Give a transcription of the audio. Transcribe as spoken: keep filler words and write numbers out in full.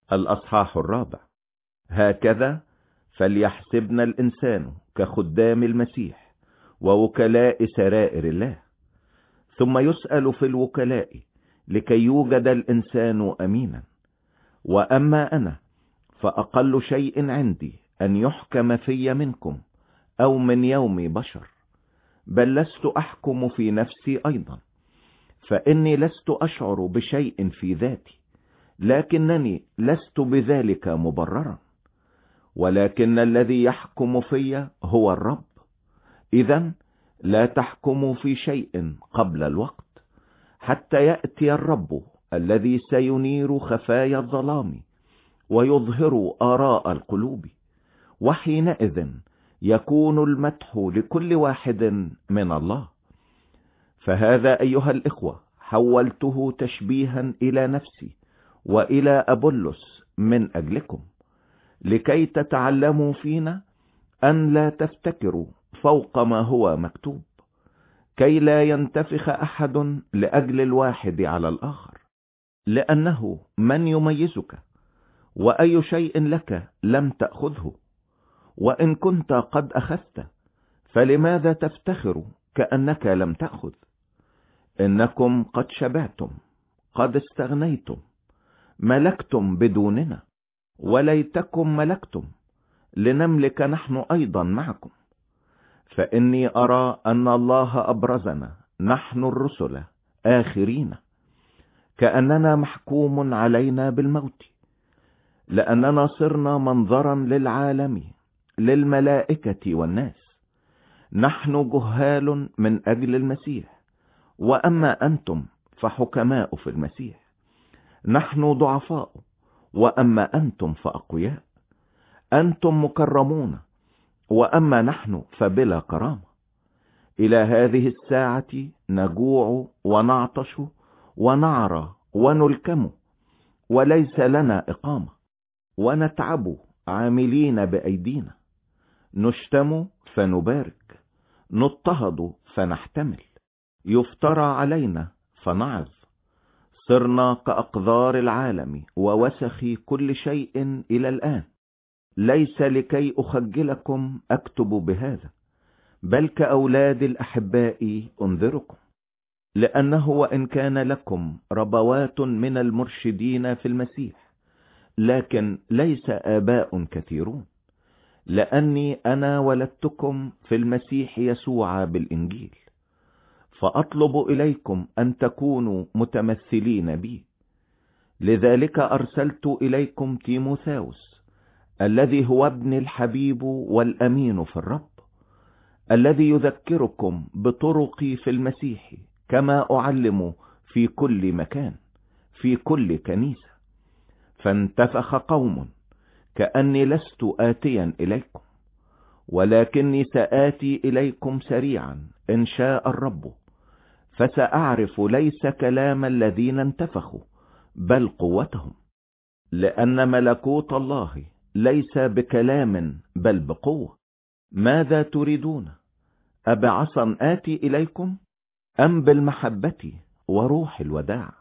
الأصحاح الرابع. هكذا فليحسبنا الإنسان كخدام المسيح ووكلاء سرائر الله. ثم يسأل في الوكلاء لكي يوجد الإنسان أمينا. وأما أنا فأقل شيء عندي أن يحكم في منكم أو من يوم بشر، بل لست أحكم في نفسي أيضا، فإني لست أشعر بشيء في ذاتي، لكنني لست بذلك مبررا، ولكن الذي يحكم في هو الرب. إذن لا تحكموا في شيء قبل الوقت، حتى يأتي الرب الذي سينير خفايا الظلام ويظهر آراء القلوب، وحينئذ يكون المدح لكل واحد من الله. فهذا أيها الإخوة حولته تشبيها إلى نفسي وإلى أبولس من أجلكم، لكي تتعلموا فينا أن لا تفتكروا فوق ما هو مكتوب، كي لا ينتفخ أحد لأجل الواحد على الآخر. لأنه من يميزك؟ وأي شيء لك لم تأخذه؟ وإن كنت قد أخذت فلماذا تفتخر كأنك لم تأخذ؟ إنكم قد شبعتم، قد استغنيتم، ملكتم بدوننا، وليتكم ملكتم لنملك نحن أيضا معكم. فإني أرى أن الله أبرزنا نحن الرسل آخرين، كأننا محكوم علينا بالموت، لأننا صرنا منظرا للعالم، للملائكة والناس. نحن جهال من أجل المسيح، وأما أنتم فحكماء في المسيح. نحن ضعفاء، وأما أنتم فأقوياء. أنتم مكرمون، وأما نحن فبلا كرامة. إلى هذه الساعة نجوع ونعطش ونعرى ونلكم، وليس لنا إقامة، ونتعب عاملين بأيدينا، نشتم فنبارك، نضطهد فنحتمل، يفترى علينا فنعظ. صرنا كأقذار العالم ووسخ كل شيء إلى الآن. ليس لكي أخجلكم أكتب بهذا، بل كأولاد الأحباء أنذركم. لأنه وإن كان لكم ربوات من المرشدين في المسيح، لكن ليس آباء كثيرون، لأني أنا ولدتكم في المسيح يسوع بالإنجيل. فأطلب إليكم أن تكونوا متمثلين بي. لذلك أرسلت إليكم تيموثاوس، الذي هو ابن الحبيب والأمين في الرب، الذي يذكركم بطرقي في المسيح، كما أعلم في كل مكان في كل كنيسة. فانتفخ قوم كأني لست آتيا إليكم، ولكني سآتي إليكم سريعا إن شاء الرب، فسأعرف ليس كلام الذين انتفخوا، بل قوتهم. لأن ملكوت الله ليس بكلام بل بقوة. ماذا تريدون؟ أبعصا آتي إليكم، أم بالمحبة وروح الوداع؟